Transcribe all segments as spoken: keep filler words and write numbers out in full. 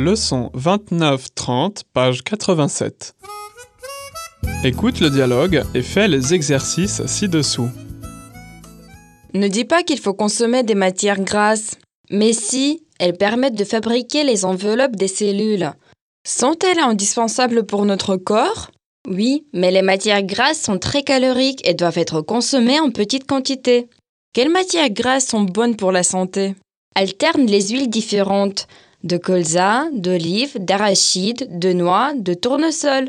Leçon vingt-neuf trente, page quatre-vingt-sept. Écoute le dialogue et fais les exercices ci-dessous. Ne dis pas qu'il faut consommer des matières grasses, mais si, elles permettent de fabriquer les enveloppes des cellules. Sont-elles indispensables pour notre corps? Oui, mais les matières grasses sont très caloriques et doivent être consommées en petite quantité. Quelles matières grasses sont bonnes pour la santé? Alterne les huiles différentes, de colza, d'olive, d'arachide, de noix, de tournesol.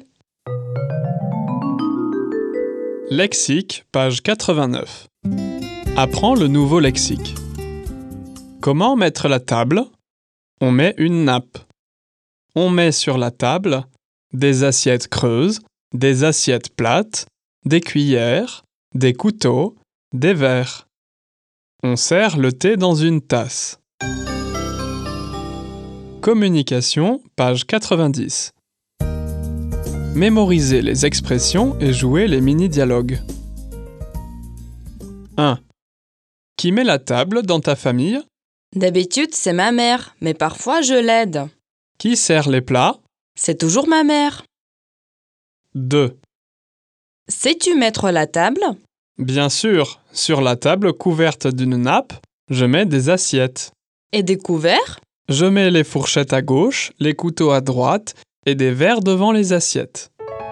Lexique, page quatre-vingt-neuf. Apprends le nouveau lexique. Comment mettre la table? On met une nappe. On met sur la table des assiettes creuses, des assiettes plates, des cuillères, des couteaux, des verres. On sert le thé dans une tasse. Communication, page quatre-vingt-dix. Mémorisez les expressions et jouez les mini-dialogues. un. Qui met la table dans ta famille? D'habitude, c'est ma mère, mais parfois je l'aide. Qui sert les plats? C'est toujours ma mère. deux. Sais-tu mettre la table? Bien sûr, sur la table couverte d'une nappe, je mets des assiettes. Et des couverts? Je mets les fourchettes à gauche, les couteaux à droite et des verres devant les assiettes.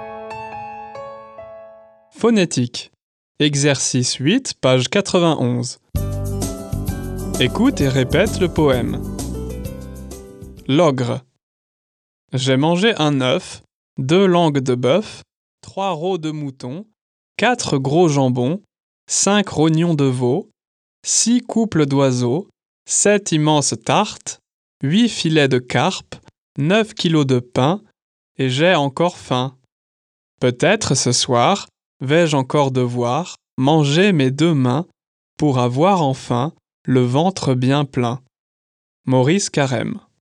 Phonétique. Exercice huit, page quatre-vingt-onze. Écoute et répète le poème. L'ogre. J'ai mangé un œuf, deux langues de bœuf, trois rots de mouton, quatre gros jambons, cinq rognons de veau, six couples d'oiseaux, sept immenses tartes, huit filets de carpe, neuf kilos de pain, et j'ai encore faim. Peut-être ce soir vais-je encore devoir manger mes deux mains pour avoir enfin le ventre bien plein. Maurice Carême.